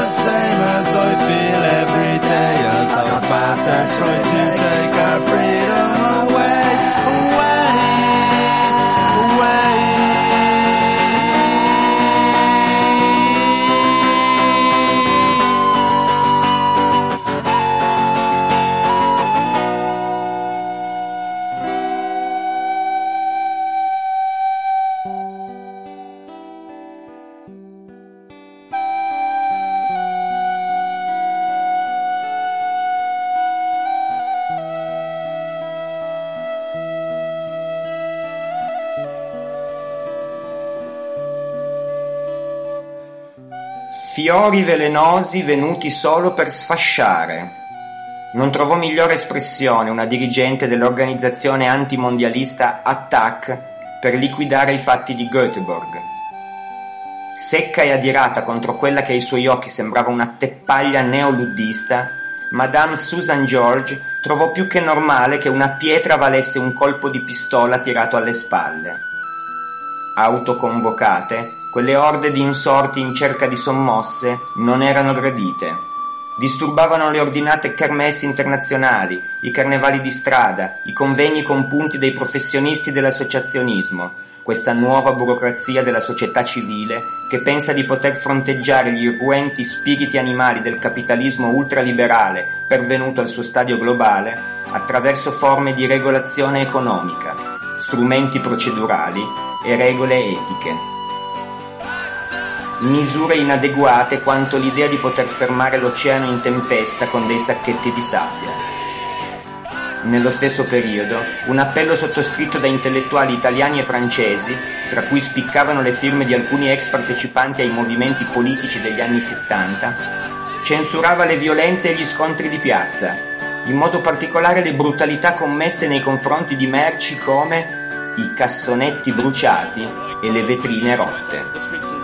the same as I feel every day as those bastards try to take our freedom away, away, away. Fiori velenosi venuti solo per sfasciare. Non trovò migliore espressione una dirigente dell'organizzazione antimondialista Attac per liquidare i fatti di Göteborg. Secca e adirata contro quella che ai suoi occhi sembrava una teppaglia neoluddista, Madame Susan George trovò più che normale che una pietra valesse un colpo di pistola tirato alle spalle. Autoconvocate, quelle orde di insorti in cerca di sommosse non erano gradite. Disturbavano le ordinate kermessi internazionali, i carnevali di strada, i convegni con punti dei professionisti dell'associazionismo, questa nuova burocrazia della società civile che pensa di poter fronteggiare gli irruenti spiriti animali del capitalismo ultraliberale pervenuto al suo stadio globale attraverso forme di regolazione economica, strumenti procedurali e regole etiche. Misure inadeguate quanto l'idea di poter fermare l'oceano in tempesta con dei sacchetti di sabbia. Nello stesso periodo, un appello sottoscritto da intellettuali italiani e francesi, tra cui spiccavano le firme di alcuni ex partecipanti ai movimenti politici degli anni settanta, censurava le violenze e gli scontri di piazza, in modo particolare le brutalità commesse nei confronti di merci come i cassonetti bruciati e le vetrine rotte.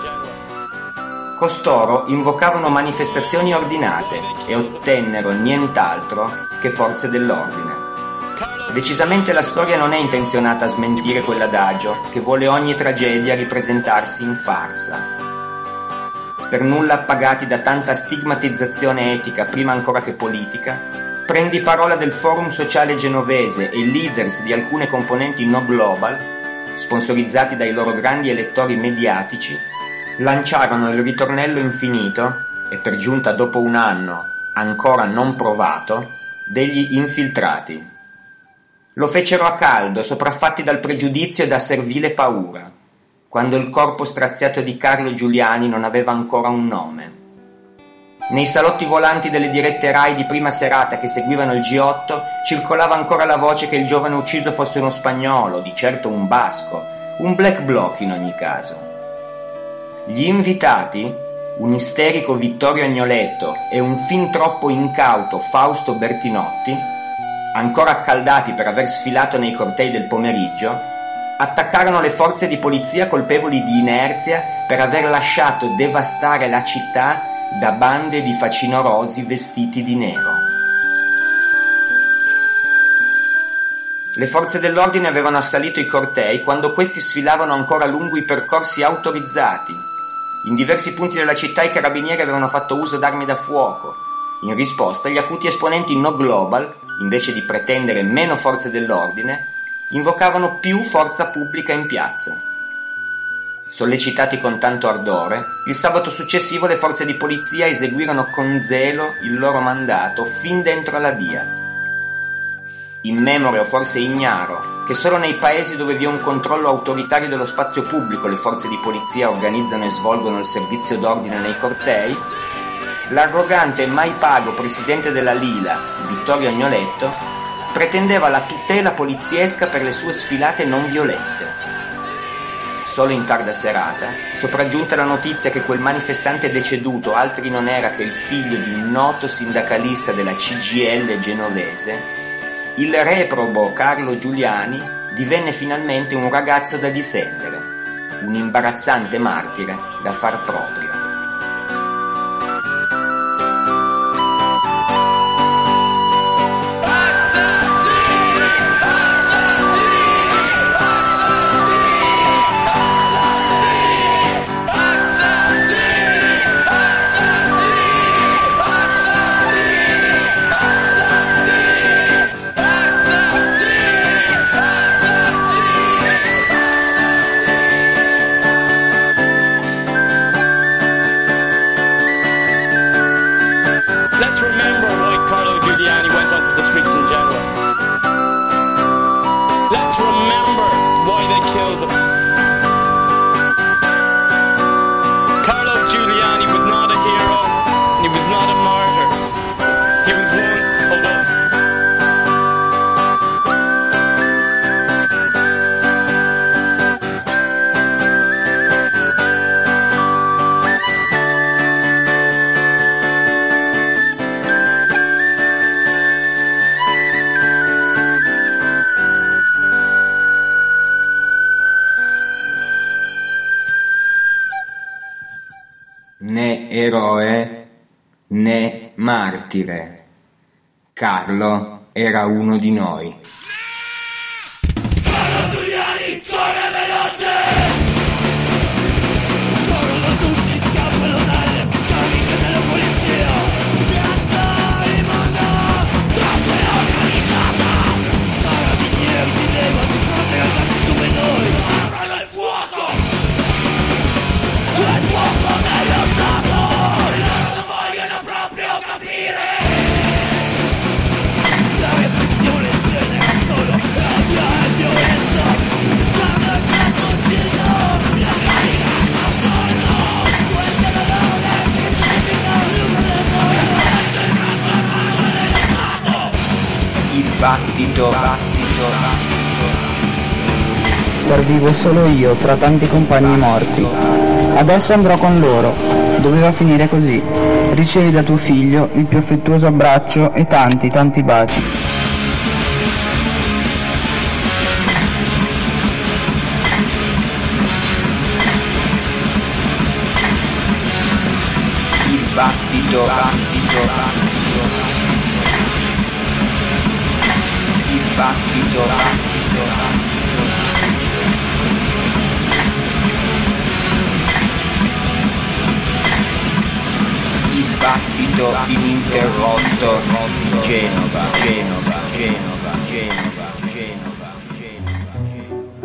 Costoro invocavano manifestazioni ordinate e ottennero nient'altro che forze dell'ordine. Decisamente la storia non è intenzionata a smentire quell'adagio che vuole ogni tragedia ripresentarsi in farsa. Per nulla appagati da tanta stigmatizzazione etica prima ancora che politica, prendi parola del Forum Sociale Genovese e leaders di alcune componenti No Global, sponsorizzati dai loro grandi elettori mediatici, lanciarono il ritornello infinito, e per giunta dopo un anno ancora non provato, degli infiltrati. Lo fecero a caldo, sopraffatti dal pregiudizio e da servile paura, quando il corpo straziato di Carlo Giuliani non aveva ancora un nome. Nei salotti volanti delle dirette Rai di prima serata che seguivano il G otto circolava ancora la voce che il giovane ucciso fosse uno spagnolo, di certo un basco, un black bloc in ogni caso. Gli invitati, un isterico Vittorio Agnoletto e un fin troppo incauto Fausto Bertinotti, ancora accaldati per aver sfilato nei cortei del pomeriggio, attaccarono le forze di polizia colpevoli di inerzia per aver lasciato devastare la città da bande di facinorosi vestiti di nero. Le forze dell'ordine avevano assalito i cortei quando questi sfilavano ancora lungo i percorsi autorizzati. In diversi punti della città i carabinieri avevano fatto uso d'armi da fuoco. In risposta, gli acuti esponenti No Global, invece di pretendere meno forze dell'ordine, invocavano più forza pubblica in piazza. Sollecitati con tanto ardore, il sabato successivo le forze di polizia eseguirono con zelo il loro mandato fin dentro la Diaz. Immemore o forse ignaro che solo nei paesi dove vi è un controllo autoritario dello spazio pubblico le forze di polizia organizzano e svolgono il servizio d'ordine nei cortei, l'arrogante e mai pago presidente della Lila, Vittorio Agnoletto, pretendeva la tutela poliziesca per le sue sfilate non violente. Solo in tarda serata, sopraggiunta la notizia che quel manifestante deceduto altri non era che il figlio di un noto sindacalista della C G I L genovese, il reprobo Carlo Giuliani divenne finalmente un ragazzo da difendere, un imbarazzante martire da far proprio. Carlo Giuliani was not a hero, and he was not a martyr. He was one of us. Né eroe né martire. Carlo era uno di noi. Carlo Giuliani corre veloce! Corrono tutti, scappano dalle camicie della polizia. Piazza Rimando, troppo è organizzata. Carabinieri di leva di fronte a ragazzi come noi. Aprono il fuoco! Il fuoco dello Stato! Loro non vogliono proprio capire! La repressione genera solo rabbia e violenza. Quando è stato ucciso, la carica non sono. Queste parole che significano l'uso del mondo. Il nostro mano dello Stato. Il battito, battito, battito. Star vivo solo io tra tanti compagni morti. Adesso andrò con loro. Doveva finire così. Ricevi da tuo figlio il più affettuoso abbraccio e tanti, tanti baci. Il battito, battito, battito. Il battito, battito, battito. Il battito ininterrotto di Genova, Genova, Genova, Genova, Genova, Genova.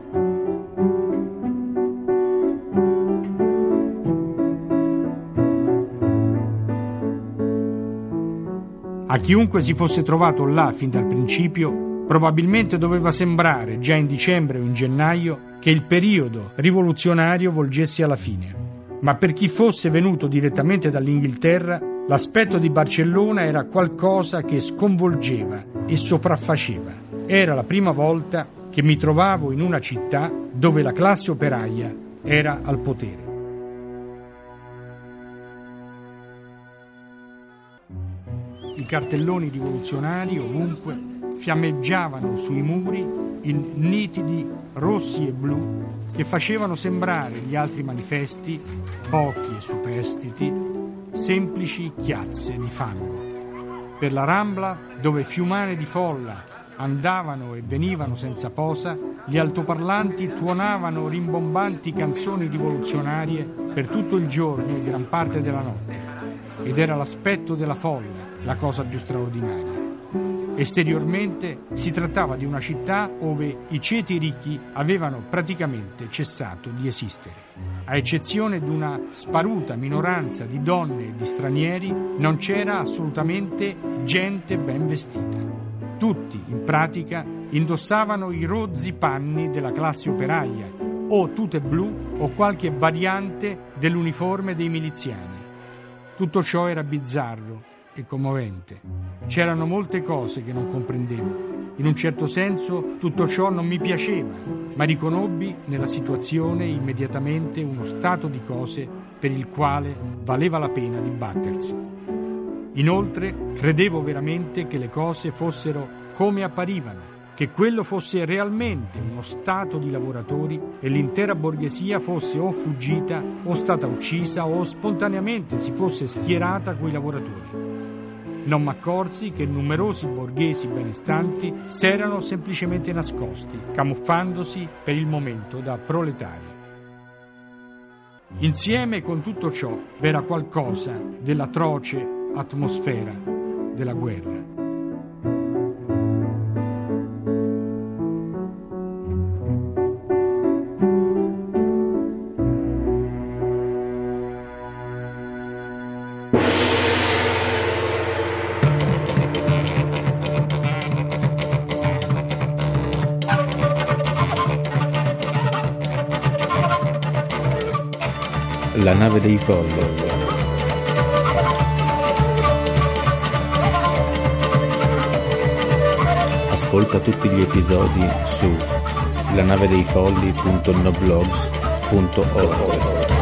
A chiunque si fosse trovato là fin dal principio, probabilmente doveva sembrare, già in dicembre o in gennaio, che il periodo rivoluzionario volgesse alla fine. Ma per chi fosse venuto direttamente dall'Inghilterra, l'aspetto di Barcellona era qualcosa che sconvolgeva e sopraffaceva. Era la prima volta che mi trovavo in una città dove la classe operaia era al potere. I cartelloni rivoluzionari ovunque fiammeggiavano sui muri in nitidi rossi e blu che facevano sembrare gli altri manifesti, pochi e superstiti, semplici chiazze di fango. Per la Rambla, dove fiumane di folla andavano e venivano senza posa, gli altoparlanti tuonavano rimbombanti canzoni rivoluzionarie per tutto il giorno e gran parte della notte. Ed era l'aspetto della folla la cosa più straordinaria. Esteriormente si trattava di una città dove i ceti ricchi avevano praticamente cessato di esistere. A eccezione di una sparuta minoranza di donne e di stranieri, non c'era assolutamente gente ben vestita. Tutti, in pratica, indossavano i rozzi panni della classe operaia, o tute blu o qualche variante dell'uniforme dei miliziani. Tutto ciò era bizzarro e commovente. C'erano molte cose che non comprendevo. In un certo senso tutto ciò non mi piaceva, ma riconobbi nella situazione immediatamente uno stato di cose per il quale valeva la pena di battersi. Inoltre credevo veramente che le cose fossero come apparivano, che quello fosse realmente uno stato di lavoratori e l'intera borghesia fosse o fuggita o stata uccisa o spontaneamente si fosse schierata coi lavoratori. Non m'accorsi che numerosi borghesi benestanti s'erano semplicemente nascosti, camuffandosi per il momento da proletari. Insieme con tutto ciò v'era qualcosa dell'atroce atmosfera della guerra. La nave dei folli. Ascolta tutti gli episodi su lanavedeifolli punto noblogs punto org.